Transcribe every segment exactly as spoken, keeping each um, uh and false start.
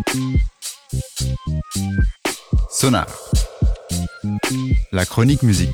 Sonar, la chronique musique.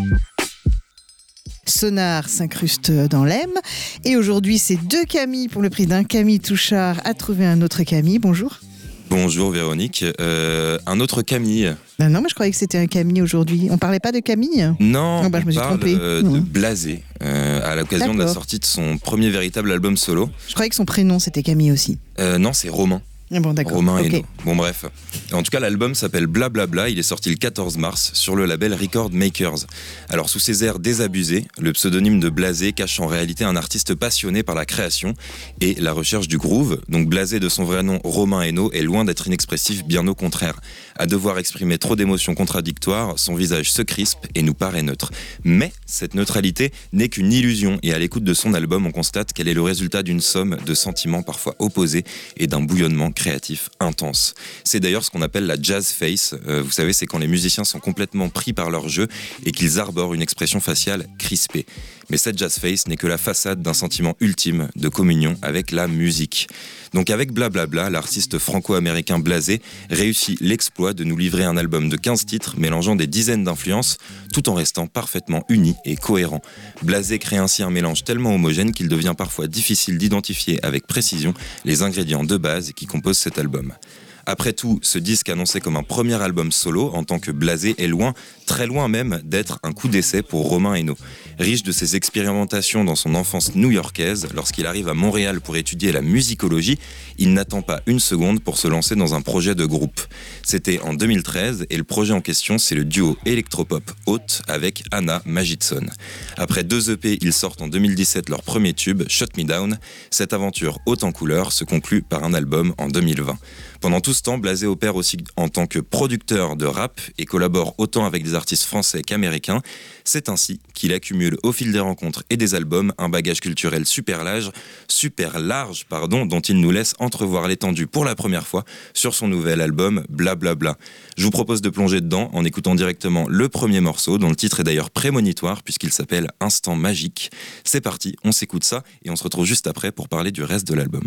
Sonar s'incruste dans l'M. Et aujourd'hui, c'est deux Camille pour le prix d'un Camille Touchard à trouver un autre Camille. Bonjour. Bonjour Véronique. Euh, un autre Camille. Ben non, mais je croyais que c'était un Camille aujourd'hui. On parlait pas de Camille ? Non, oh bah, je me on suis parle trompée. euh, Mmh. de Blasé, euh, à l'occasion de la D'accord. sortie de son premier véritable album solo. Je croyais que son prénom c'était Camille aussi. Euh, non, c'est Romain. Ah bon, d'accord. Romain Ok. Hainaut. Bon bref. En tout cas, l'album s'appelle Blablabla. Il est sorti le quatorze mars sur le label Record Makers. Alors, sous ses airs désabusés, le pseudonyme de Blasé cache en réalité un artiste passionné par la création et la recherche du groove. Donc Blasé, de son vrai nom Romain Hainaut, est loin d'être inexpressif, bien au contraire. À devoir exprimer trop d'émotions contradictoires, son visage se crispe et nous paraît neutre. Mais cette neutralité n'est qu'une illusion et à l'écoute de son album, on constate qu'elle est le résultat d'une somme de sentiments parfois opposés et d'un bouillonnement créatif intense. C'est d'ailleurs ce qu'on appelle la jazz face. Euh, vous savez, c'est quand les musiciens sont complètement pris par leur jeu et qu'ils arborent une expression faciale crispée. Mais cette jazz face n'est que la façade d'un sentiment ultime de communion avec la musique. Donc avec Blablabla, l'artiste franco-américain Blasé réussit l'exploit de nous livrer un album de quinze titres mélangeant des dizaines d'influences tout en restant parfaitement uni et cohérent. Blasé crée ainsi un mélange tellement homogène qu'il devient parfois difficile d'identifier avec précision les ingrédients de base qui composent cet album. Après tout, ce disque annoncé comme un premier album solo en tant que Blasé est loin, très loin même, d'être un coup d'essai pour Romain Hainaut. Riche de ses expérimentations dans son enfance new-yorkaise, lorsqu'il arrive à Montréal pour étudier la musicologie, il n'attend pas une seconde pour se lancer dans un projet de groupe. C'était en deux mille treize et le projet en question, c'est le duo électropop Haute avec Anna Magidson. Après deux E P, ils sortent en deux mille dix-sept leur premier tube, Shut Me Down. Cette aventure haute en couleurs se conclut par un album en deux mille vingt. Pendant tout ce temps, Blasé opère aussi en tant que producteur de rap et collabore autant avec des artistes français qu'américains. C'est ainsi qu'il accumule au fil des rencontres et des albums un bagage culturel super large, super large pardon, dont il nous laisse entrevoir l'étendue pour la première fois sur son nouvel album Blablabla. Je vous propose de plonger dedans en écoutant directement le premier morceau, dont le titre est d'ailleurs prémonitoire puisqu'il s'appelle Instant Magique. C'est parti, on s'écoute ça et on se retrouve juste après pour parler du reste de l'album.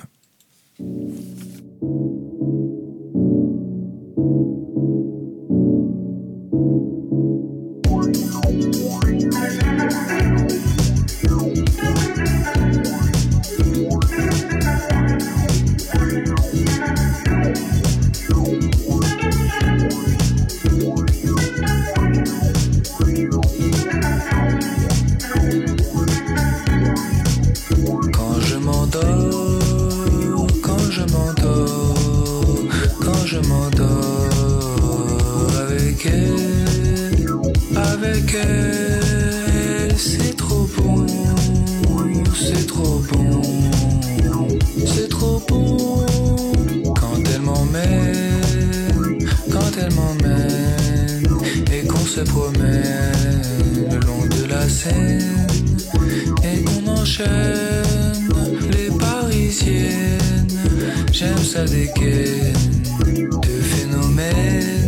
Quand je m'endors, quand je m'endors, quand je m'endors avec elle, avec elle, c'est trop bon, c'est trop bon, c'est trop bon. Quand elle m'emmène, quand elle m'emmène, et qu'on se promène le long de la Seine, et qu'on enchaîne les parisiennes. J'aime ça dégaine de phénomène.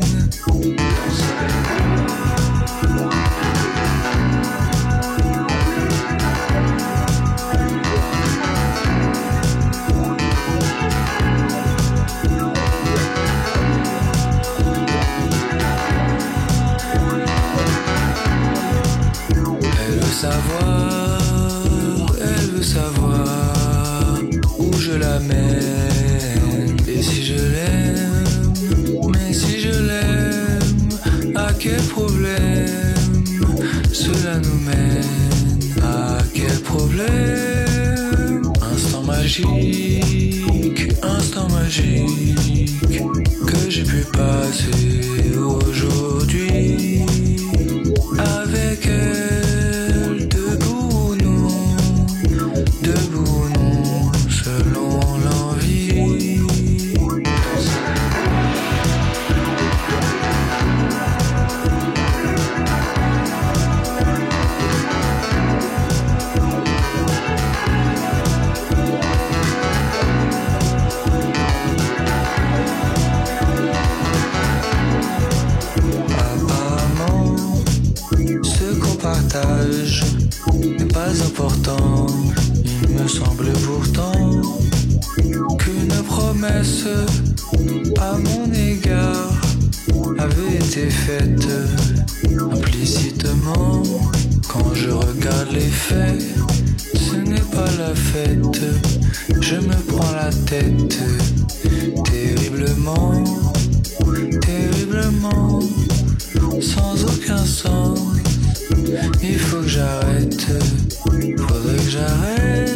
Elle veut savoir, elle veut savoir où je la mène. Et si je l'aime, mais si je l'aime, à quel problème cela nous mène? À quel problème? Instant magique, instant magique que j'ai pu passer aujourd'hui avec elle, debout ou non, debout ou non, selon l'envie. promesses à mon égard avaient été faites implicitement. Quand je regarde les faits, ce n'est pas la fête. Je me prends la tête terriblement, terriblement, sans aucun sens. Il faut que j'arrête, faudrait que j'arrête.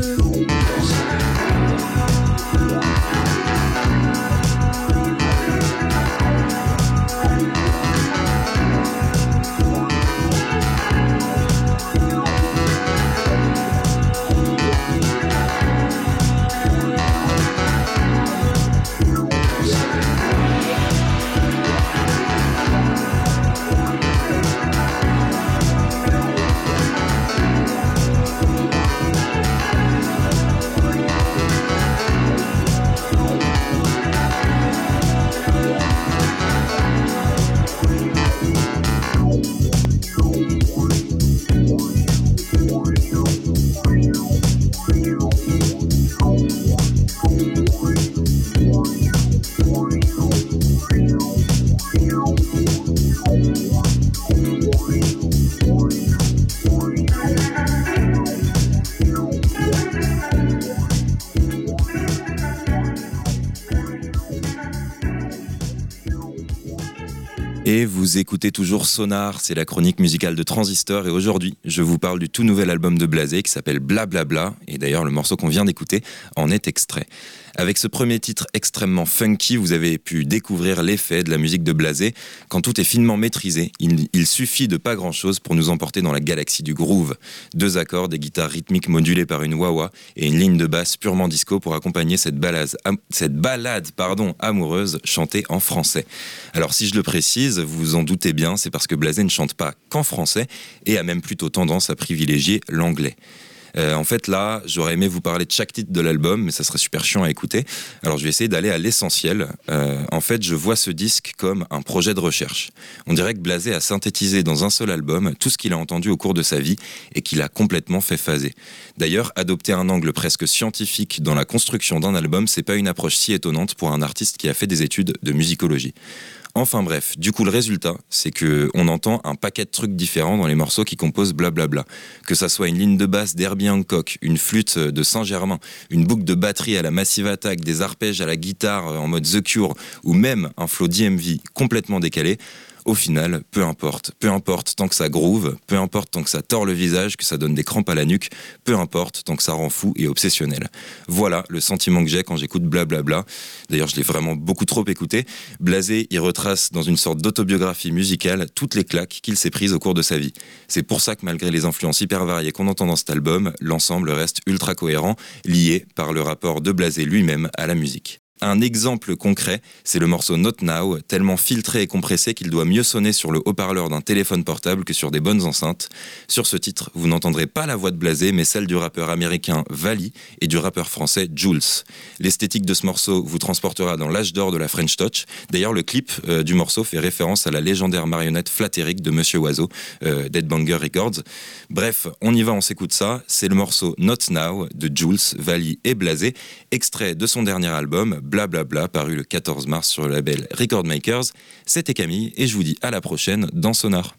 Et vous écoutez toujours Sonar, c'est la chronique musicale de Transistor, et aujourd'hui je vous parle du tout nouvel album de Blasé qui s'appelle Blablabla, et d'ailleurs le morceau qu'on vient d'écouter en est extrait. Avec ce premier titre extrêmement funky, vous avez pu découvrir l'effet de la musique de Blasé. Quand tout est finement maîtrisé, il, il suffit de pas grand-chose pour nous emporter dans la galaxie du groove. Deux accords, des guitares rythmiques modulées par une wah-wah et une ligne de basse purement disco pour accompagner cette balade, am, cette balade pardon, amoureuse chantée en français. Alors si je le précise, vous vous en doutez bien, c'est parce que Blasé ne chante pas qu'en français et a même plutôt tendance à privilégier l'anglais. Euh, en fait là, j'aurais aimé vous parler de chaque titre de l'album, mais ça serait super chiant à écouter. Alors je vais essayer d'aller à l'essentiel. Euh, en fait, je vois ce disque comme un projet de recherche. On dirait que Blasé a synthétisé dans un seul album tout ce qu'il a entendu au cours de sa vie et qu'il a complètement fait phaser. D'ailleurs, adopter un angle presque scientifique dans la construction d'un album, c'est pas une approche si étonnante pour un artiste qui a fait des études de musicologie. Enfin bref, du coup le résultat, c'est qu'on entend un paquet de trucs différents dans les morceaux qui composent Blablabla. Que ça soit une ligne de basse d'Herbie Hancock, une flûte de Saint-Germain, une boucle de batterie à la Massive Attack, des arpèges à la guitare en mode The Cure, ou même un flow D M V complètement décalé, au final, peu importe. Peu importe tant que ça groove, peu importe tant que ça tord le visage, que ça donne des crampes à la nuque, peu importe tant que ça rend fou et obsessionnel. Voilà le sentiment que j'ai quand j'écoute Blablabla. D'ailleurs, je l'ai vraiment beaucoup trop écouté. Blasé y retrace dans une sorte d'autobiographie musicale toutes les claques qu'il s'est prises au cours de sa vie. C'est pour ça que malgré les influences hyper variées qu'on entend dans cet album, l'ensemble reste ultra cohérent, lié par le rapport de Blasé lui-même à la musique. Un exemple concret, c'est le morceau Not Now, tellement filtré et compressé qu'il doit mieux sonner sur le haut-parleur d'un téléphone portable que sur des bonnes enceintes. Sur ce titre, vous n'entendrez pas la voix de Blasé, mais celle du rappeur américain Vali et du rappeur français Jules. L'esthétique de ce morceau vous transportera dans l'âge d'or de la French Touch. D'ailleurs, le clip euh, du morceau fait référence à la légendaire marionnette Flatteric de Monsieur Oiseau, euh, Dead Banger Records. Bref, on y va, on s'écoute ça. C'est le morceau Not Now de Jules, Vali et Blasé, extrait de son dernier album, Blablabla, paru le quatorze mars sur le label Record Makers. C'était Camille et je vous dis à la prochaine dans Sonar.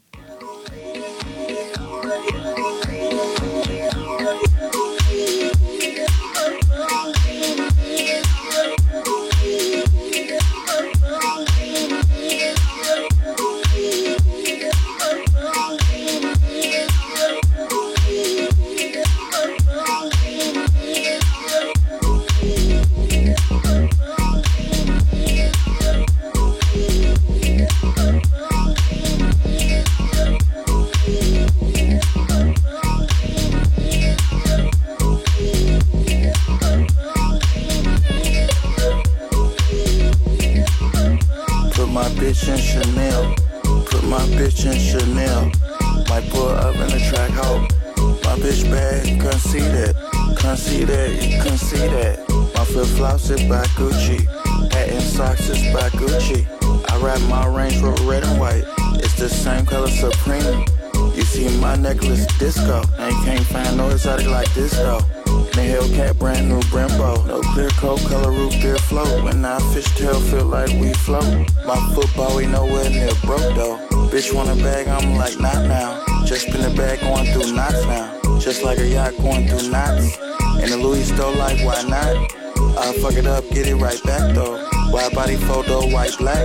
Bitch in Chanel, put my bitch in Chanel. Might pull up in the track hoe. My bitch bad, you couldn't see that. Couldn't see that, you couldn't see that. My flip flops is by Gucci. Hat and socks is by Gucci. I wrap my Range Rover red and white. It's the same color Supreme. You see my necklace disco. And you can't find no exotic like this though. The Hellcat brand new Brembo. No clear coat, color root beer float. When I fishtail, feel like we float. My football, we nowhere near broke though. Bitch want a bag, I'm like not now. Just spin the bag going through knots now. Just like a yacht going through knots. And the Louis store like why not? I fuck it up, get it right back though. Wide body photo, white black.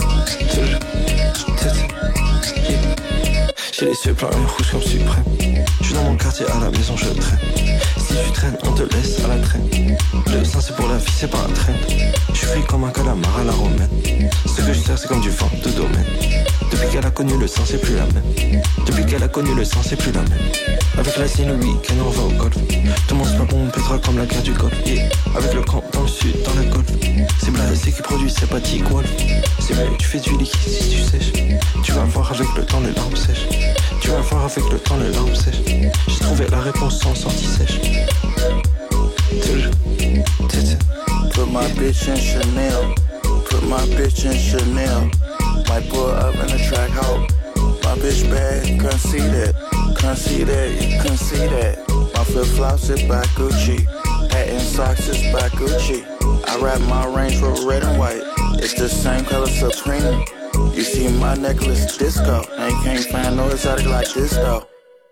J'ai les yeux pleins et rouges comme suprême. Je suis dans mon quartier, à la maison je traîne. Si tu traînes, on te laisse à la traîne. Le sein c'est pour la vie, c'est pas un train. Je suis frit comme un calamar à la romaine. Ce que je sers c'est comme du vent de domaine. Depuis qu'elle a connu le sang c'est plus la même. Depuis qu'elle a connu le sang c'est plus la même. Avec la sienne le week-end on va au golf. Tout le monde se bat pour mon pétrole comme la guerre du golf, yeah. Avec le camp dans le sud, dans le golf. C'est Blasé qui produit, c'est pas T-Wolf. C'est mieux, tu fais du liquide si tu sèches. Tu vas voir avec le temps les larmes sèches. Tu vas voir avec le temps les larmes sèches. J'ai trouvé la réponse sans sortie sèche. Put my bitch in Chanel. Put my bitch in Chanel. Might pull up in the track hoe. My bitch bad, couldn't see that. Couldn't see that, you couldn't see that. My flip-flops is by Gucci. Hat and socks is by Gucci. I wrap my Range Rover red and white. It's the same color Supreme. You see my necklace disco. And you can't find no exotic like this though.